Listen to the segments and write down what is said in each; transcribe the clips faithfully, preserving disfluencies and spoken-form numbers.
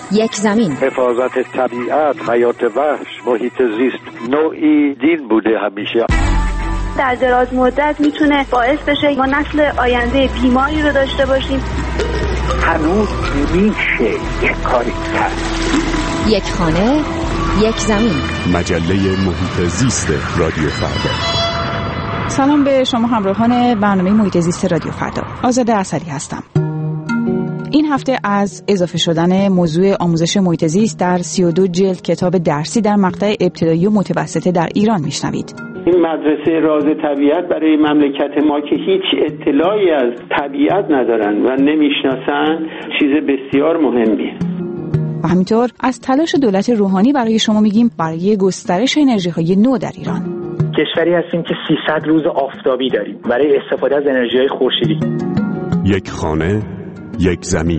یک زمین. حفاظت طبیعت، حیات وحش، محیط زیست نوعی دین بوده همیشه. در دراز مدت میتونه باعث بشه ما نسل آینده بیماری رو داشته باشیم. هنوز میشه یک کاری کرد. یک خانه، یک زمین. مجله محیط زیست رادیو فردا. سلام به شما همراهان برنامه محیط زیست رادیو فردا. آزاده عصری هستم. این هفته از اضافه شدن موضوع آموزش محیط زیست در سی و دو جلد کتاب درسی در مقطع ابتدایی و متوسطه در ایران میشنوید. این مدرسه راز طبیعت برای مملکت ما که هیچ اطلاعی از طبیعت ندارن و نمیشناسن چیز بسیار مهمیه. و همینطور از تلاش دولت روحانی برای شما میگیم برای گسترش انرژی‌های نو در ایران. کشوری هستیم که سیصد روز آفتابی داریم برای استفاده از انرژی‌های خورشیدی. یک خانه، یک زمین.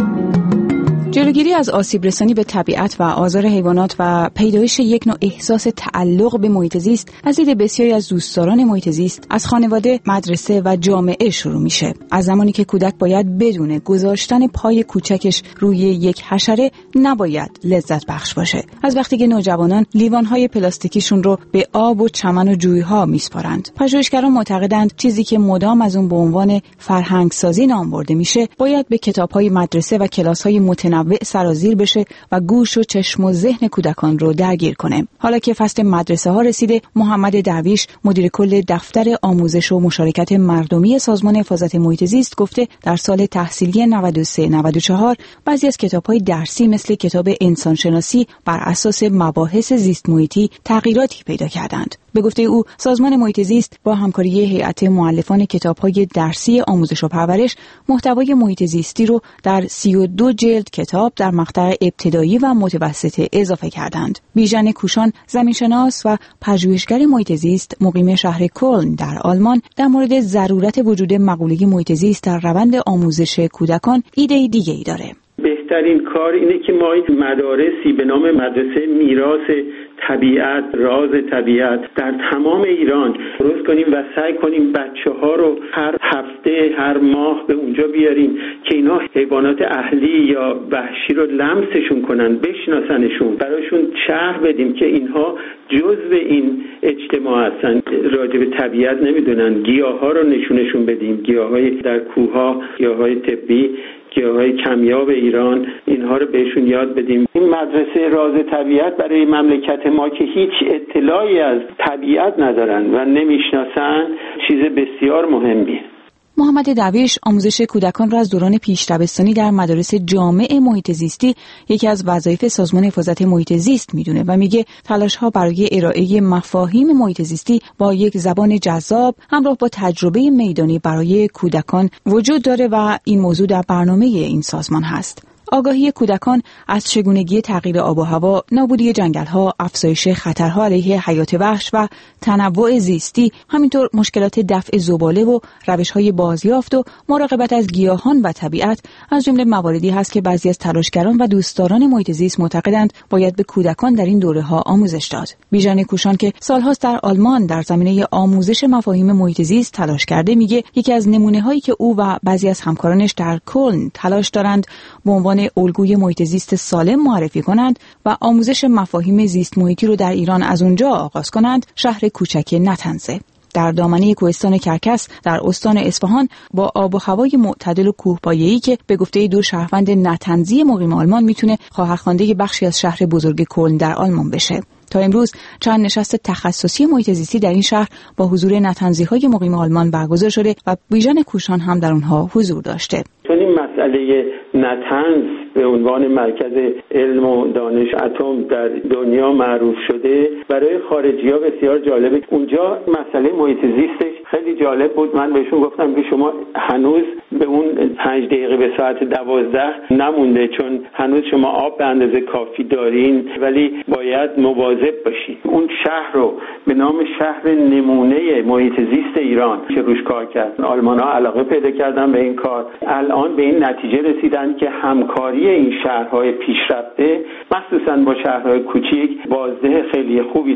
جلوگیری از آسیب رسانی به طبیعت و آزار حیوانات و پیدایش یک نوع احساس تعلق به محیط زیست از دید بسیاری از دوستداران محیط زیست از خانواده، مدرسه و جامعه شروع میشه. از زمانی که کودک باید بدونه گذاشتن پای کوچکش روی یک حشره نباید لذت بخش باشه. از وقتی که نوجوانان لیوان‌های پلاستیکیشون رو به آب و چمن و جوی‌ها میسپارند. پژوهشگران معتقدند چیزی که مدام از اون به عنوان فرهنگ‌سازی نام برده میشه، باید به کتاب‌های مدرسه و کلاس‌های متنوع سرازیر بشه و گوش و چشم و ذهن کودکان رو درگیر کنه. حالا که فصل مدرسه ها رسیده، محمد درویش مدیر کل دفتر آموزش و مشارکت مردمی سازمان حفاظت محیط زیست گفته در سال تحصیلی نود و سه نود و چهار بعضی از کتاب‌های درسی مثل کتاب انسانشناسی بر اساس مباحث زیست محیطی تغییراتی پیدا کردند. به گفته او سازمان محیط زیست با همکاری هیئت مؤلفان کتاب‌های درسی آموزش و پرورش محتوای محیط زیستی رو در سی و دو جلد کتاب در مقطع ابتدایی و متوسطه اضافه کردند. بیژن کوشان زمینشناس و پژوهشگر محیط زیست مقیم شهر کلن در آلمان در مورد ضرورت وجود مقوله محیط زیست در روند آموزش کودکان ایده دیگه‌ای داره. بهترین کار اینه که ما مدارسی به نام مدرسه میراث طبیعت، راز طبیعت در تمام ایران درست کنیم و سعی کنیم بچه‌ها رو هر هفته، هر ماه به اونجا بیاریم که اینا حیوانات اهلی یا وحشی رو لمسشون کنن، بشناسنشون، براشون شرح بدیم که اینها جزء این اجتماع هستن، راجع به طبیعت نمیدونن. گیاها رو نشونشون بدیم، گیاهای در کوه‌ها، گیاهای طبی، گیاهای کمیاب ایران، اینها رو بهشون یاد بدیم. این مدرسه راز طبیعت برای مملکت ما که هیچ اطلاعی از طبیعت ندارن و نمیشناسن چیز بسیار مهمیه. محمد درویش آموزش کودکان را از دوران پیش دبستانی در مدارس جامع محیط زیستی یکی از وظایف سازمان حفاظت محیط زیست میدونه و میگه تلاش‌ها برای ارائه مفاهیم محیط زیستی با یک زبان جذاب همراه با تجربه میدانی برای کودکان وجود داره و این موضوع در برنامه این سازمان هست. آگاهی کودکان از چگونگی تغییر آب و هوا، نابودی جنگل‌ها، افزایش خطرها علیه حیات وحش و تنوع زیستی، همینطور مشکلات دفع زباله و روش‌های بازیافت و مراقبت از گیاهان و طبیعت از جمله مواردی هست که بعضی از تلاشگران و دوستداران محیط زیست معتقدند باید به کودکان در این دوره‌ها آموزش داد. بیژن کوشان که سال‌هاست در آلمان در زمینه آموزش مفاهیم محیط زیست تلاش کرده، میگه یکی از نمونه‌هایی که او و بعضی از همکارانش در کلن تلاش دارند به عنوان الگوی محیط زیست سالم معرفی کنند و آموزش مفاهیم زیست محیطی رو در ایران از اونجا آغاز کنند شهر کوچک نتنزه. در دامنه کوهستان کرکس در استان اصفهان با آب و هوای معتدل و کوهپایه‌ای که به گفته دو شهروند نتنزی مقیم آلمان میتونه خواهرخوانده بخشی از شهر بزرگ کلن در آلمان بشه. تا امروز چند نشست تخصصی محیط زیستی در این شهر با حضور نتنزی‌های مقیم آلمان برگزار شده و بیژن کوشان هم در اونها حضور داشته. چون این مسئله نتنز به عنوان مرکز علم و دانش اتم در دنیا معروف شده، برای خارجی‌ها بسیار جالبه. اونجا مسئله محیط زیستش خیلی جالب بود. من بهشون گفتم که شما هنوز به اون پنج دقیقه به ساعت دوازده نمونده، چون هنوز شما آب به اندازه کافی دارین، ولی باید مواظب باشین. اون شهر رو به نام شهر نمونه محیط زیست ایران که روش کار کرد، آلمان‌ها علاقه پیدا کردن به این کار. الان به این نتیجه رسیدن که همکاری این شهرهای پیشرفته مخصوصاً با شهرهای کوچیک بازده خیلی خوبی داره.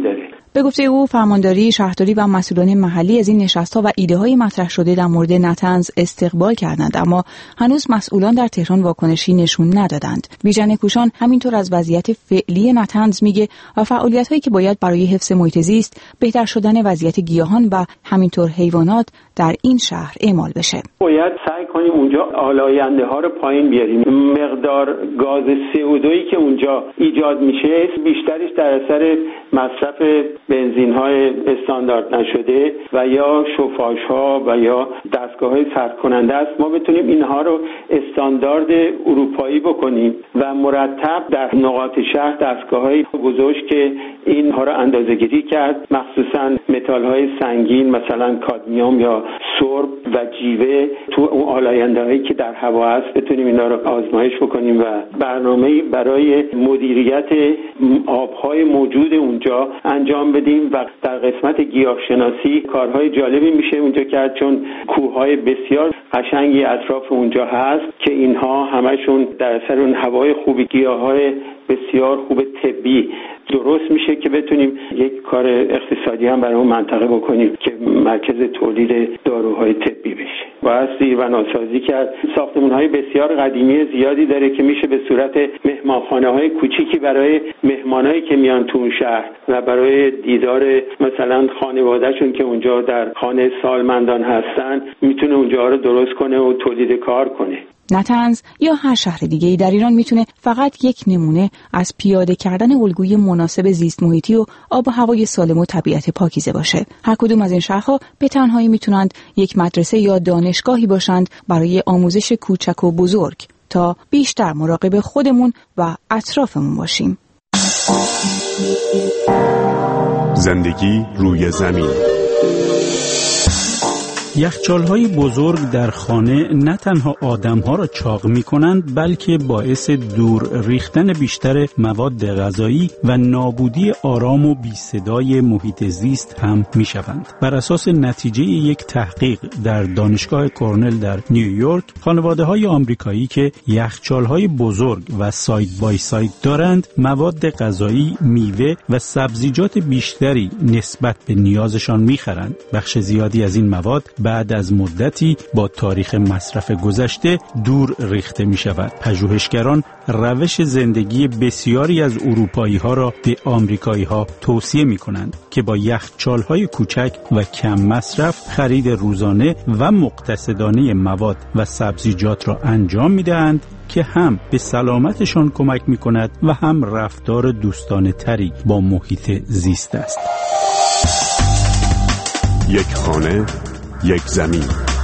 به گفته او فرمانداری، شهرداری و مسئولان محلی از این نشست‌ها و ایده‌های مطرح شده در مورد نتنز استقبال کردند، اما هنوز مسئولان در تهران واکنشی نشون ندادند. بیژن کوشان همینطور از وضعیت فعلی نتنز میگه و فعالیت‌هایی که باید برای حفظ محیط زیست، بهتر شدن وضعیت گیاهان و همینطور حیوانات در این شهر اعمال بشه. باید سعی کنیم اونجا آلاینده ها رو پایین بیاریم. مقدار گاز سی او دو که اونجا ایجاد میشه بیشترش در اثر مصرف بنزین های استاندارد نشده و یا شوفاژ ها و یا دستگاه های سرد کننده است. ما بتونیم اینها رو استاندارد اروپایی بکنیم و مرتب در نقاط شهر دستگاه های بزرگ که اینها رو اندازه‌گیری کرد، مخصوصا متال های سنگین مثلا کادمیوم یا سرب و جیوه تو اون آلاینده هایی که در هوا هست بتونیم اینا رو آزمایش بکنیم و برنامه‌ای برای مدیریت آبهای موجود اونجا انجام بدیم و در قسمت گیاهشناسی کارهای جالبی میشه اونجا کرد، چون کوههای بسیار قشنگی اطراف اونجا هست که اینها همشون در اثر اون هوای خوبی گیاهای بسیار خوب طبی درست میشه که بتونیم یک کار اقتصادی هم برای اون منطقه بکنیم که مرکز تولید داروهای طبی بشه. باید زیربناسازی کرد. ساختمان‌های بسیار قدیمی زیادی داره که میشه به صورت مهمانخانه‌های کوچیکی برای مهمانایی که میان تو اون شهر و برای دیدار مثلا خانواده‌شون که اونجا در خانه سالمندان هستن میتونه اونجا رو درست کنه و تولید کار کنه. نتنز یا هر شهر دیگه‌ای در ایران میتونه فقط یک نمونه از پیاده کردن الگوی مناسب زیست محیطی و آب و هوای سالم و طبیعت پاکیزه باشه. هر کدوم از این شهرها به تنهایی میتونند یک مدرسه یا دانشگاهی باشند برای آموزش کوچک و بزرگ تا بیشتر مراقب خودمون و اطرافمون باشیم. زندگی روی زمین. یخچال‌های بزرگ در خانه نه تنها آدم‌ها را چاق می‌کنند بلکه باعث دور ریختن بیشتر مواد غذایی و نابودی آرام و بی‌صدای محیط زیست هم می‌شوند. بر اساس نتیجه یک تحقیق در دانشگاه کرنل در نیویورک، خانواده‌های آمریکایی که یخچال‌های بزرگ و ساید بای ساید دارند، مواد غذایی، میوه و سبزیجات بیشتری نسبت به نیازشان می‌خرند. بخش زیادی از این مواد بعد از مدتی با تاریخ مصرف گذشته دور ریخته می شود. پژوهشگران روش زندگی بسیاری از اروپایی ها را به آمریکایی ها توصیه می کنند که با یخچال های کوچک و کم مصرف خرید روزانه و مقتصدانه مواد و سبزیجات را انجام می دهند که هم به سلامتشان کمک می کند و هم رفتار دوستانه تری با محیط زیست است. یک خانه، یک زمین.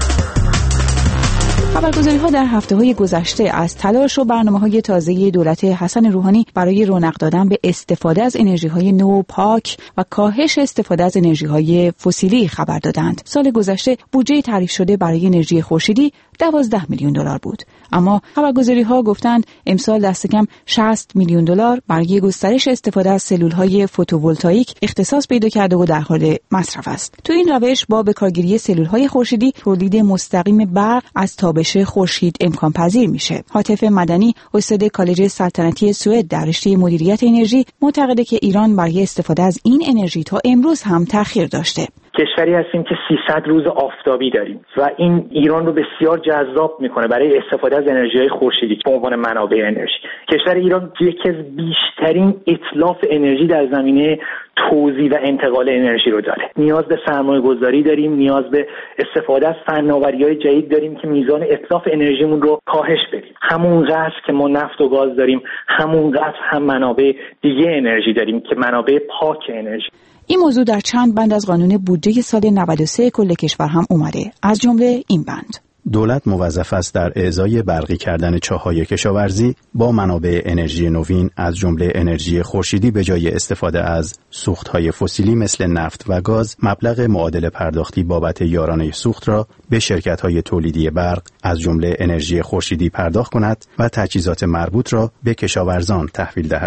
خبرگزاری‌ها در هفته‌های گذشته از تلاش و برنامه‌های تازه دولت حسن روحانی برای رونق دادن به استفاده از انرژی‌های نو، پاک و کاهش استفاده از انرژی‌های فسیلی خبر دادند. سال گذشته بودجه تعریف شده برای انرژی خورشیدی دوازده میلیون دلار بود، اما خبرگزاری‌ها گفتند امسال دست کم شصت میلیون دلار برای گسترش استفاده از سلول‌های فوتوولتائیک اختصاص پیدا کرده و در حال مصرف است. تو این روش با بکارگیری سلول‌های خورشیدی تولید مستقیم برق از تابش خورشید امکان پذیر میشه. هاتف مدنی، استاد کالج سلطنتی سوئد در رشته مدیریت انرژی، معتقده که ایران برای استفاده از این انرژی تا امروز هم تأخیر داشته. کشوری هستیم که سیصد روز آفتابی داریم و این ایران رو بسیار جذاب میکنه برای استفاده از انرژی‌های خورشیدی به عنوان منابع انرژی. کشور ایران یکی از بیشترین اتلاف انرژی در زمینه توزیع و انتقال انرژی رو داره. نیاز به سرمایه گذاری داریم، نیاز به استفاده از فناوری‌های جدید داریم که میزان اتلاف انرژیمون رو کاهش بدیم. همونقدر که ما نفت و گاز داریم، همونقدر هم منابع دیگه انرژی داریم که منابع پاک انرژی. این موضوع در چند بند از قانون بودجه سال نود و سه کل کشور هم اومده، از جمله این بند: دولت موظف است در اعضای برقی کردن چاه‌های کشاورزی با منابع انرژی نوین از جمله انرژی خورشیدی به جای استفاده از سوخت‌های فسیلی مثل نفت و گاز مبلغ معادل پرداختی بابت یارانه سوخت را به شرکت‌های تولیدی برق از جمله انرژی خورشیدی پرداخت کند و تجهیزات مربوط را به کشاورزان تحویل دهد.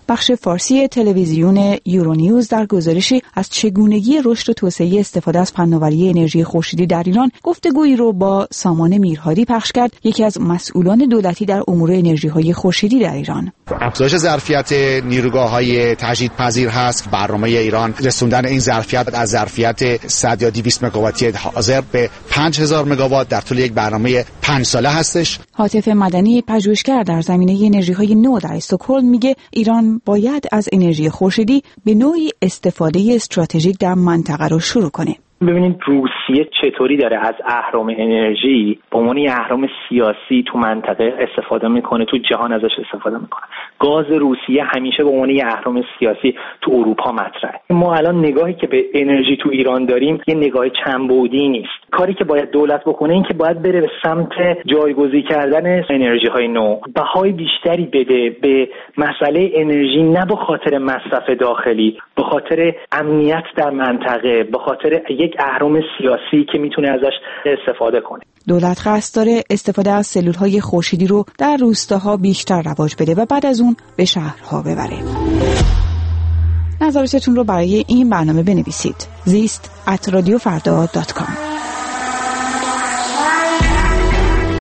بخش فارسی تلویزیون یورونیوز در گزارشی از چگونگی رشد و توسعه استفاده از فناوری انرژی خورشیدی در ایران گفتگویی رو با سامان میرهادی پخش کرد، یکی از مسئولان دولتی در امور انرژی‌های خورشیدی در ایران. افزایش ظرفیت نیروگاه‌های تجدیدپذیر هست. برنامه ایران رسوندن این ظرفیت از ظرفیت صد یا دویست مگاواتی حاضر به پنج هزار مگاوات در طول یک برنامه پنج ساله هستش. هاتف مدنی پژوهشگر در زمینه انرژی‌های نو در استکهلم میگه ایران باید از انرژی خورشیدی به نوعی استفاده استراتژیک در منطقه رو شروع کنه. ببینید روسیه چطوری داره از اهرم انرژی به عنوان یه اهرم سیاسی تو منطقه استفاده میکنه، تو جهان ازش استفاده میکنه. گاز روسیه همیشه به عنوان یه اهرم سیاسی تو اروپا مطرحه. ما الان نگاهی که به انرژی تو ایران داریم یه نگاه چندبعدی نیست. کاری که باید دولت بکنه این که باید بره به سمت جایگزین کردن انرژی های نو، بهای بیشتری بده به مسئله انرژی، نه به خاطر مصرف داخلی، به خاطر امنیت در منطقه، به خاطر یک اهرم سیاسی که میتونه ازش استفاده کنه. دولت قصد داره استفاده از سلول‌های خورشیدی رو در روستاها بیشتر رواج بده و بعد از اون به شهرها ببره. نظراتتون رو برای این برنامه بنویسید. زیست ات رادیو فردا دات کام